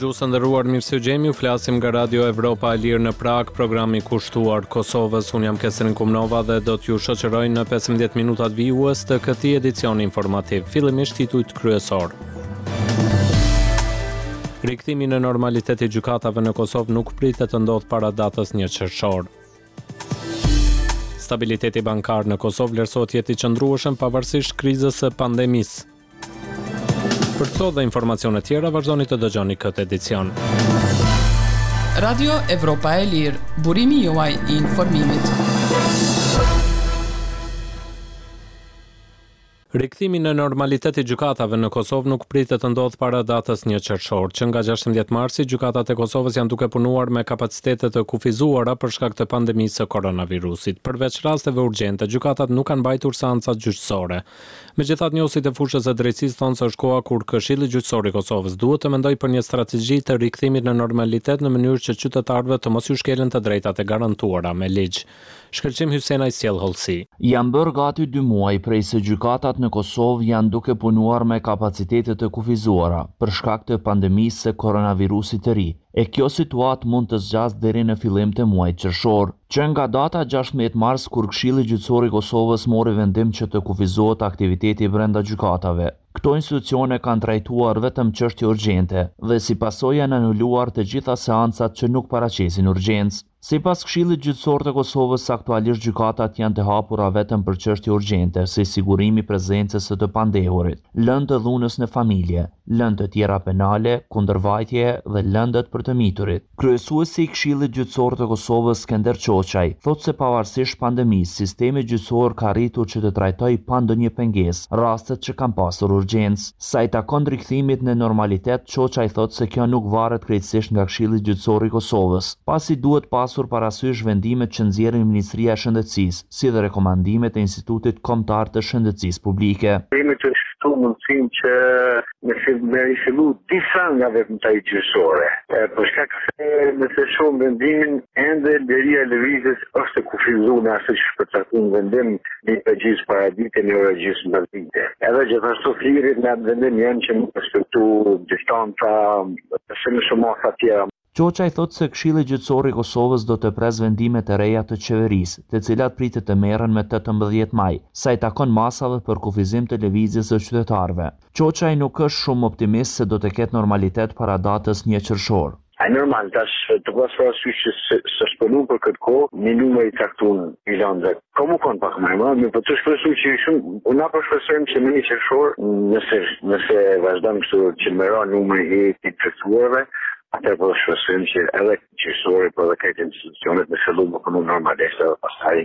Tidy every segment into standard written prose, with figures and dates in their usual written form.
dëgjues të nderuar, mirë se u gjemi, flasim nga Radio Evropa e Lirë në Prag, programi kushtuar Kosovës. Unë jam Kesrin Kumnova dhe do t'ju shoqëroj në 15 minutat vijues të këtij edicioni informativ. Fillimisht titujt kryesor. Rikthimi në normalitet i gjykatave në Kosovë nuk pritet të ndodhë para datës 1 qershor. Stabiliteti bankar në Kosovë vlerësohet jetë i qëndrueshëm pavarësisht krizës së pandemisë. Për këto dhe informacione tjera, vazhdoni të dëgjoni këtë edicion. Radio Evropa e Lirë, burimi juaj i informimit. Rikthimi në normalitet i gjykatave në Kosovë nuk pritet të ndodhë para datës 1 qershor, që nga 16 marsi gjykatat e Kosovës janë duke punuar me kapacitete të kufizuara për shkak të pandemisë së koronavirusit. Përveç rasteve urgjente, gjykatat nuk kanë mbajtur seanca gjyqësore. Megjithatë, njësit e fushës së drejtësisë thonë se është koha kur Këshilli Gjyqësor i Kosovës duhet të mendojë për një strategji të rikthimit në normalitet në mënyrë që qytetarëve të mos iu shkelen të drejtat e garantuara me ligj. Shkëlqim Hysenaj sjell hollësi. Janë bërë gati 2 muaj prej se gjykatat në Kosovë janë duke punuar me kapacitete të kufizuara për shkak të pandemisë së koronavirusit të ri. E kjo situatë mund të zgjasë deri në fillim të muajit qershor, që nga data 16 mars kur Këshilli Gjyqësor i Kosovës mori vendim që të kufizohet aktiviteti brenda gjykatave. Këto institucione kanë trajtuar vetëm çështje urgjente dhe si pasojë janë anuluar të gjitha seancat që nuk paraqesin urgjencë. Sipas Këshillit Gjyqësor të Kosovës, aktualisht gjykatat janë të hapura vetëm për çështje urgjente, si sigurimi i prezencës së të pandehurit, lëndë të dhunës në familje, lëndë të tjera penale, kundërvajtje dhe lëndët për të miturit. Kryesuesi i Këshillit Gjyqësor të Kosovës, Skender Çoçaj, thotë se pavarësisht pandemisë, sistemi gjyqësor ka arritur që të trajtojë pa ndonjë pengesë rastet që kanë pasur urgjencë. Sa i takon rikthimit në normalitet, Çoçaj thotë se kjo nuk varet krejtësisht nga Këshilli Gjyqësor i Kosovës, pasi duhet pasur parasysh vendimet që nxjerrin Ministria e Shëndetësisë, si dhe rekomandimet e Institutit Kombëtar të Shëndetësisë Publike. Kemi të shtu mundësinë që me fillu disa nga veprimta gjyqësore. Për shkak se nëse shohim vendimin, ende liria e lëvizjes është e kufizuar në asaj që përcakton vendim në përgjithësi paradite në ora gjysmë mbasdite. Edhe gjithashtu flirit në atë vendim janë që nuk respektu distanca, se në shumë masa tjera. Çoçaj thotë se Këshilli Gjyqësor i Kosovës do të pres vendimet e reja të qeverisë, të cilat pritet të merren me 18 maj, sa i takon masave për kufizim të lëvizjes së qytetarëve. Çoçaj nuk është shumë optimist se do të ketë normalitet para datës 1 qershor. Normal, tash të pas parasysh që së shpënu për këtë kohë, një numër i caktuar i lëndë. Komu kon pak më më po të shpresoj që shumë, unë po shpresojmë që në 1 qershor, nëse vazhdon kështu që merron numri i të caktuarve, atër po shpresojmë që edhe gjyqësori po dhe këtë institucionet me fillu më punu normalisht edhe pastaj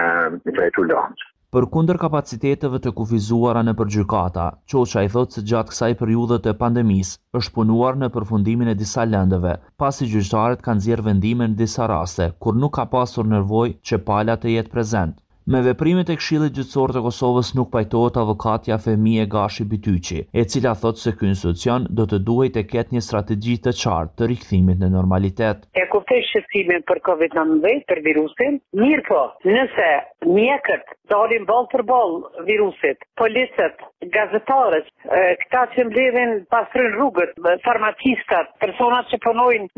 me trajtu lëndë. Përkundër kapaciteteve të kufizuara në gjykata, Çoçaj thotë se gjatë kësaj periudhe të pandemisë është punuar në përfundimin e disa lëndëve, pasi gjyqtarët kanë nxjerrë vendime në disa raste kur nuk ka pasur nevojë që pala të jetë prezent. Me veprimet e Këshillit Gjyqësor të Kosovës nuk pajtohet avokatja Femije Gashi Bytyqi, e cila thotë se ky institucion do të duhej të ketë një strategji të qartë të rikthimit në normalitet. E kuptoj shqetësimin për COVID-19, për virusin, mirë po, nëse mjekët dalin ball për ball virusit, policët, gazetarët, këta që mbledhin pastrojnë rrugët, farmacistat, personat që punojnë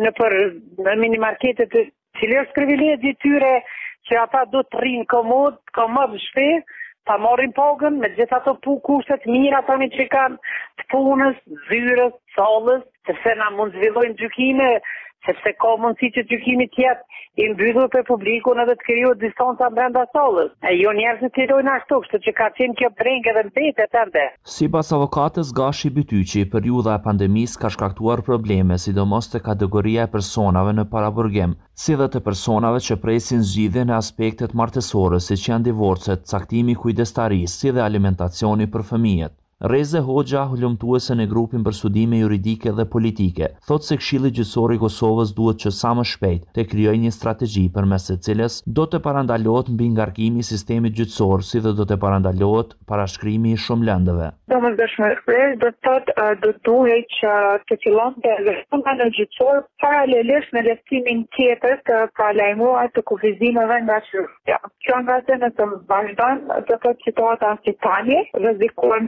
në minimarketet, cili është privilegji tyre që ata do të rrinë komod në shtëpi, ta marrin pagën me gjithë ato kushtet mira tani që kanë të punës, zyrës, sallës, sepse na mund zhvillojnë gjykime, sepse ka mundësi që gjykimi të jetë i mbyllur për publikun edhe të krijohet distanca brenda sallës. Jo njerëzit të jetojnë ashtu, kështu që ka qenë kjo brengë edhe mbetet ende. Sipas avokatës Gashi Bytyqi, periudha e pandemisë ka shkaktuar probleme, sidomos te kategoria e personave në paraburgim, si dhe të personave që presin zgjidhje në aspektet martësore, siç janë divorcet, caktimi i kujdestarisë, si dhe alimentacioni për fëmijët. Reze Hoxha, hulumtuese në grupin për studime juridike dhe politike, thotë se Këshilli Gjyqësor i Kosovës duhet që sa më shpejt të krijojë një strategji përmes së cilës do të parandalohet mbi ngarkimi i sistemit gjyqësor, si dhe do të parandalohet parashkrimi i shumë lëndëve. Domosdoshmërisht do të thotë do duhet që të fillonte reforma gjyqësor paralelisht me leftimin tjetër të palajmuar të kufizimeve nga qytetëria. Kjo nga se nëse vazhdon, do të thotë situata si tani, rrezikojmë që të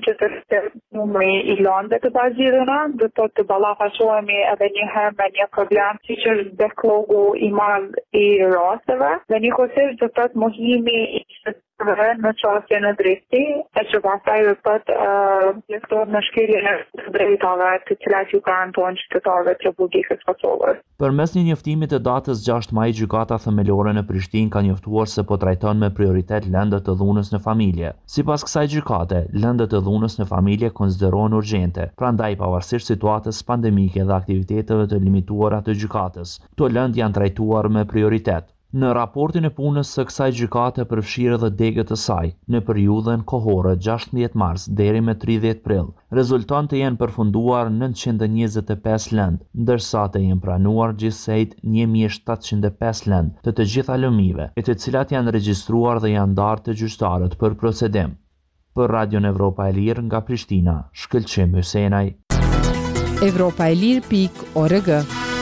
se numri I lëndëve të bazirëna, do të ballafaqohemi edhe një herë me një problem siç është backlogu I madh I rasteve, dhe njëkohësisht do të thotë mohimi I shtetërorëve në çështje në drejtësi, e që pastaj do të thotë plotësohet në shkeljen e të drejtave të cilat ju garantojnë qytetarëve të Republikës së Kosovës. Përmes një njoftimi të datës 6 maj, gjykata themelore në Prishtinë ka njoftuar se po trajton me prioritet lëndët të dhunës në familje. Sipas kësaj gjykate, lëndët të dhunës në familje konsiderohen urgjente, prandaj pavarësisht situatës pandemike dhe aktiviteteve të limituara të gjykatës, këto lëndë janë trajtuar me prioritet. Në raportin e punës së kësaj gjykate përfshirë edhe degët e saj, në periudhën kohore 16 mars deri me 30 prill, rezulton të jenë përfunduar 925 lëndë, ndërsa të jenë pranuar gjithsejt 1705 lëndë të gjitha lëmive, e të cilat janë regjistruar dhe janë ndarë të gjyqtarët për procedim. Për Radion Evropa e Lirë nga Prishtina, Shkëlqim Hysenaj. Evropaelir.org.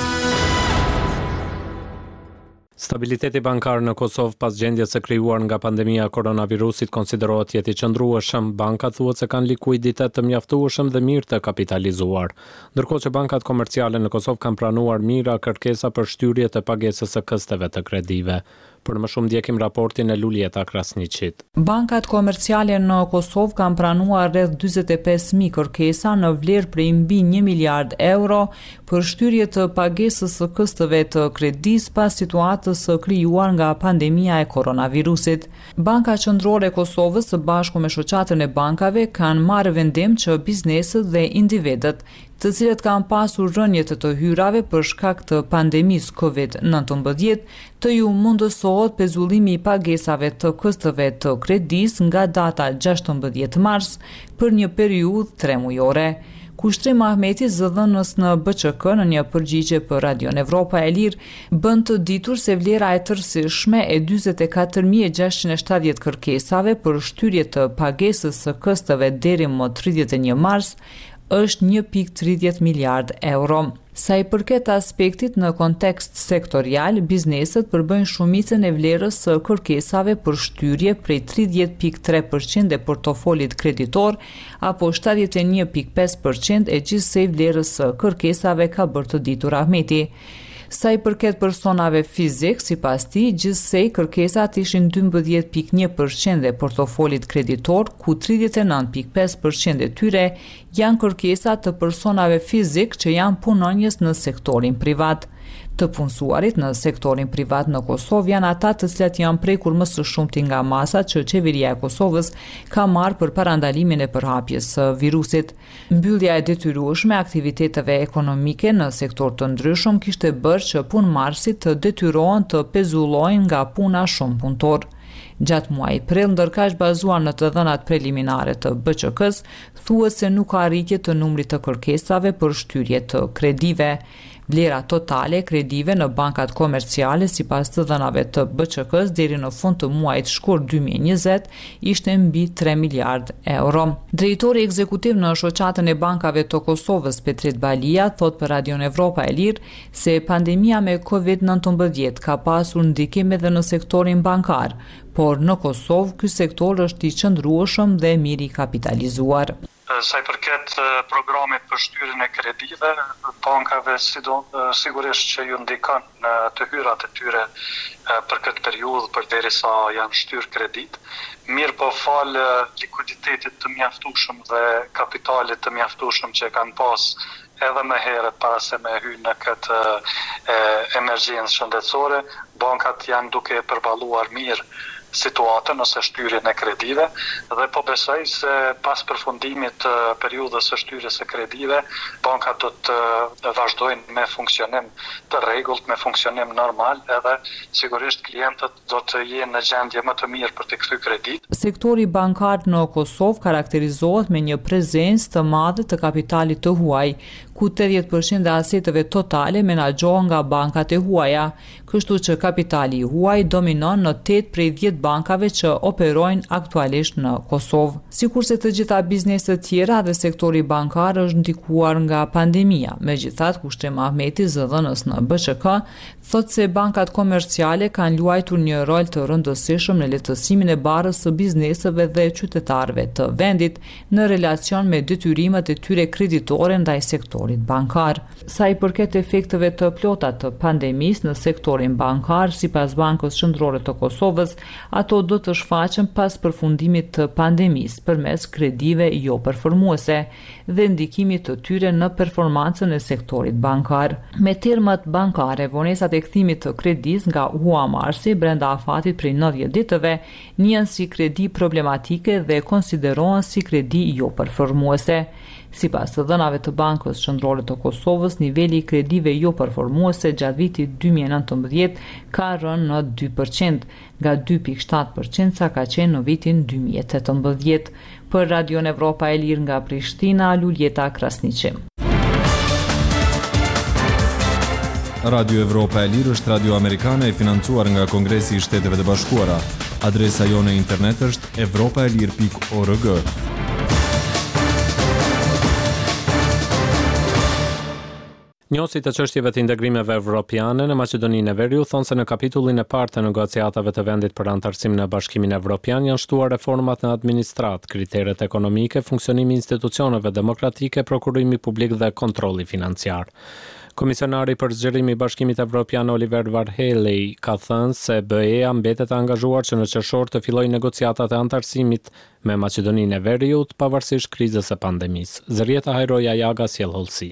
Stabiliteti bankar në Kosovë pas gjendjes së krijuar nga pandemia e koronavirusit konsiderohet jetë I qëndrueshëm. Bankat thuhet se kanë likuiditet të mjaftueshëm dhe mirë të kapitalizuar, ndërkohë që bankat komerciale në Kosovë kanë pranuar mira kërkesa për shtyrie të pagesës së kësteve të kredive. Për më shumë ndjekim raportin e Lulieta Krasniqit. Bankat komerciale në Kosovë kanë pranuar rreth 45.000 kërkesa në vlerë prej mbi 1 miliard euro për shtyrje të pagesës së këstëve të kredisë pas situatës së krijuar nga pandemia e koronavirusit. Banka Qendrore e Kosovës së bashku me shoqatën e bankave kanë marrë vendim që bizneset dhe individët të cilët kanë pasur rënje të hyrave për shkak të pandemisë COVID-19 të ju mundësohet pezullimi I pagesave të këstëve të kredisë nga data 16 mars për një periudhë 3 mujore. Kushtrim Ahmeti, zëdhënës në BÇK në një përgjigje për Radion Evropa e Lirë, bën të ditur se vlera e tërësishme e 44.670 kërkesave për shtyrje të pagesës së këstëve deri më 31 mars është 1.30 miliard euro. Sa I përket aspektit në kontekst sektorial, bizneset përbëjnë shumicën e vlerës së kërkesave për shtyrje prej 30.3% e portofolit kreditor apo 71.5% e gjithsej vlerës së kërkesave, ka bërë të ditur Ahmeti. Sa I përket personave fizik, sipas tij, gjithsej kërkesat ishin 12.1% e portofolit kreditor, ku 39.5% e tyre janë kërkesa të personave fizik që janë punonjës në sektorin privat. Të punësuarit në sektorin privat në Kosovë janë ata të cilat janë prekur më së shumti nga masat që qeveria e Kosovës ka marrë për parandalimin e përhapjes së virusit. Mbyllja e detyrueshme aktiviteteve ekonomike në sektor të ndryshëm kishte bërë që punëmarrësit të detyrohen të pezullojnë nga puna shumë punëtor. Gjatë muajit prill, ndërkaq bazuar në të dhënat preliminare të BÇK-s, thuhet se nuk ka rritje të numrit të kërkesave për shtyrie të kredive. Vlera totale e kredive në bankat komerciale sipas të dhënave të BÇK-s deri në fund të muajit shkurt 2020 ishte mbi 3 miliard euro. Drejtori ekzekutiv në shoqatën e bankave të Kosovës, Petrit Balia, thot për Radion Evropa e Lirë se pandemia me COVID-19 ka pasur ndikim edhe në sektorin bankar, por në Kosovë ky sektor është I qëndrueshëm dhe mirë I kapitalizuar. Sa I përket programit për shtyrjen e kredive, bankave sigurisht që ju ndikon në të hyrat e tyre për këtë periudhë përderisa janë shtyr kredit. Mirë po falë likuiditetit të mjaftueshëm dhe kapitalit të mjaftueshëm që kanë pas edhe më herët para se me hyjë në këtë emergjencë shëndetësore, bankat janë duke përballuar mirë situatën ose shtyrjen e kredive dhe po besoj se pas përfundimit të periudhës së shtyrjes së kredive, bankat do të vazhdojnë me funksionim të rregullt, me funksionim normal, edhe sigurisht klientët do të jenë në gjendje më të mirë për të kthyer kredit. Sektori bankar në Kosovë karakterizohet me një prezencë të madhe të kapitalit të huaj, ku 80% e aseteve totale menaxhohen nga bankat e huaja, kështu që kapitali i huaj dominon në 8 prej 10 bankave që operojnë aktualisht në Kosovë. Sikurse të gjitha bizneset tjera dhe sektori bankar është ndikuar nga pandemia. Megjithatë, Kushtrim Ahmeti, zëdhënës në BSK, thotë se bankat komerciale kanë luajtur një rol të rëndësishëm në lehtësimin e barrës së bizneseve dhe qytetarëve të vendit në relacion me detyrimet e tyre kreditore ndaj sektorit bankar. Sa i përket efekteve të plota të pandemisë në sektorin bankar, sipas Bankës Qendrore të Kosovës, ato do të shfaqen pas përfundimit të pandemisë përmes kredive jo përformuese dhe ndikimit të tyre në performancën e sektorit bankar. Me termat bankare, vonesat e kthimit të kredis nga huamarrësi brenda afatit prej 90 ditëve njihen si kredi problematike dhe konsiderohen si kredi jo përformuese. Sipas të dhënave të Bankës Qendrore të Kosovës, niveli i kredive jo përformuese gjatë vitit 2019 ka rënë në 2%, nga 2.7% sa ka qenë në vitin 2018. Për Radion Evropa e Lirë nga Prishtina, Luljeta Krasniqi. Radio Evropa e Lirë është radio amerikane e financuar nga Kongresi i Shteteve të Bashkuara. Adresa jone e internet është evropaelir.org. Njësit të çështjeve të integrimeve evropiane në Maqedoninë e Veriut thonë se në kapitullin e parë të negociatave të vendit për antarësim në Bashkimin Evropian janë shtuar reformat në administrat, kriteret ekonomike, funksionimi i institucioneve demokratike, prokurimi publik dhe kontrolli financiar. Komisionari për zgjerimi i Bashkimit Evropian Oliver Varhelyi ka thënë se BE-ja mbetet e angazhuar që në qershor të fillojë negociatat e antarësimit me Maqedoninë e Veriut pavarësisht krizës së pandemisë. Zërieta Hajroja Jaga sjell hollësi.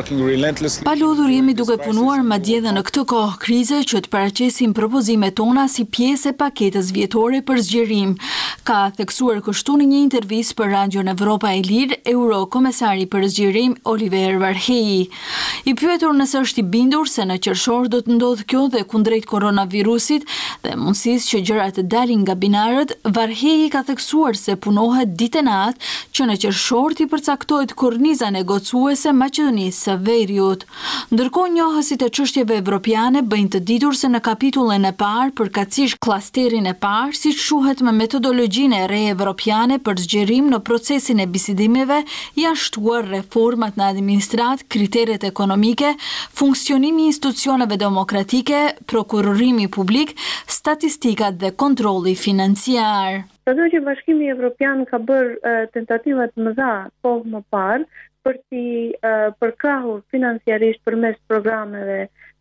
Pa lodhur jemi duke punuar madje edhe në këtë kohë krize që të paraqesim propozimet tona si pjesë e paketës vjetore për zgjerim. Ka theksuar kështu në një intervistë për Radion Evropa e Lirë Eurokomesari për zgjerim Oliver Varhelyi. I pyetur nëse është i bindur se në qershor do të ndodhë kjo dhe kundrejt koronavirusit dhe mundësisë që gjërat të dalin nga binarët, Varhelyi ka theksuar se punohet ditë e natë që në qershor t'i përcaktohet korniza negocuese Maqedonisë së Veriut. Ndërkohë njohësit e çështjeve evropiane bëjnë të ditur se në kapitullin e parë përkatësisht klasterin e parë, siç quhet me metodologjinë e re evropiane për zgjerim në procesin e bisedimeve, janë shtuar reformat në administrat, kriteret ekonomike, funksionimi i institucioneve demokratike, prokurorimi publik, statistikat dhe kontrolli financiar. Sado që Bashkimi Evropian ka bërë tentativat mëdha kohë më parë për t'i përkrahur financiarisht përmes programeve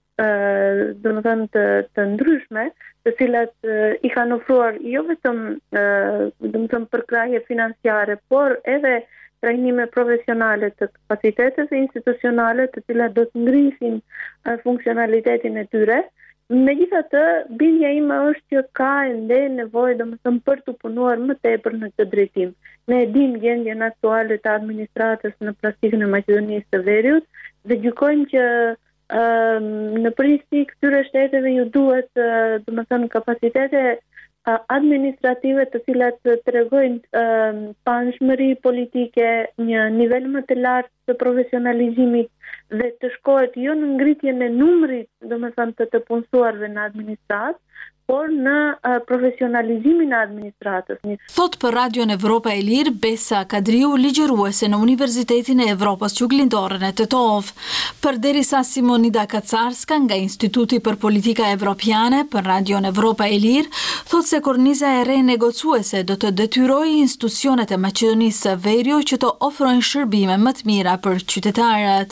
domethënë të ndryshme, të cilat i kanë ofruar jo vetëm domethënë përkrahje financiare, por edhe trajnime profesionale të kapaciteteve institucionale të cilat do të ngrisin funksionalitetin e tyre. Megjithatë, bindja ime është që ka ende nevojë domethënë për të punuar më tepër në këtë drejtim. Ne e dimë gjendjen aktuale të administratës në plastikën e Maqedonisë së Veriut dhe gjykojmë që në përgjithësi këtyre shteteve ju duhet domethënë kapacitete administrative të cilat tregojnë panshmëri politike, një nivel më të lartë të profesionalizimit dhe të shkohet jo në ngritjen e numrit, domethënë të punësuarve në administratë, por në profesionalizimin e administratës. Thot për Radion Evropa e Lirë Besa Kadriu, ligjëruese në Universitetin e Evropës Juglindore në Tetov. Përderisa Simonida Kacarska nga Instituti për Politika Evropiane për Radion Evropa e Lirë, thot se korniza e re negocuese do të detyrojë institucionet e Maqedonisë së Veriut që të ofrojnë shërbime më të mira për qytetarët.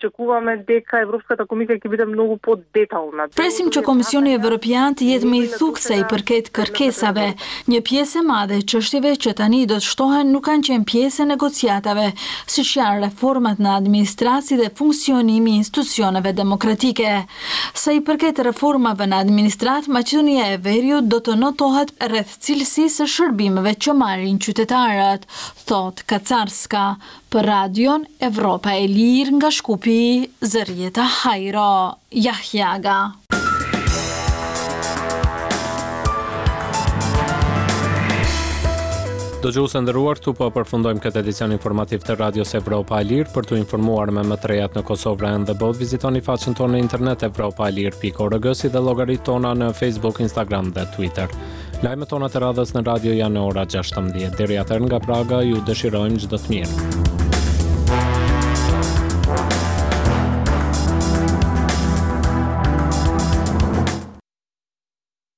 Presim që Komisioni Evropian të jetë më i thukse i përket kërkesave. Një pjesë e madhe e çështjeve që tani do të shtohen nuk kanë qenë pjesë e negociatave, siç janë reformat në administraci dhe funksionimi i institucioneve demokratike. Sa i përket reformave në administrat, Maqedonia e Veriut do të notohet rreth cilësisë së shërbimeve që marrin qytetarët, thot Kacarska. Për Radion Evropa e Lirë nga Shkupi, Zërieta Hajro Jahjaga. Dëgjuesë nderuar, këtu po përfundojmë këtë edicion informativ të Radios Evropa e Lirë. Për të informuar me më të rejat në Kosovë dhe botë, vizitoni faqen tonë në internet evropaelir.org si dhe llogaritë tona në Facebook, Instagram dhe Twitter. Lajmet tona të radhës në radio janë në ora 16. Deri atëherë nga Praga ju dëshirojmë çdo të mirë.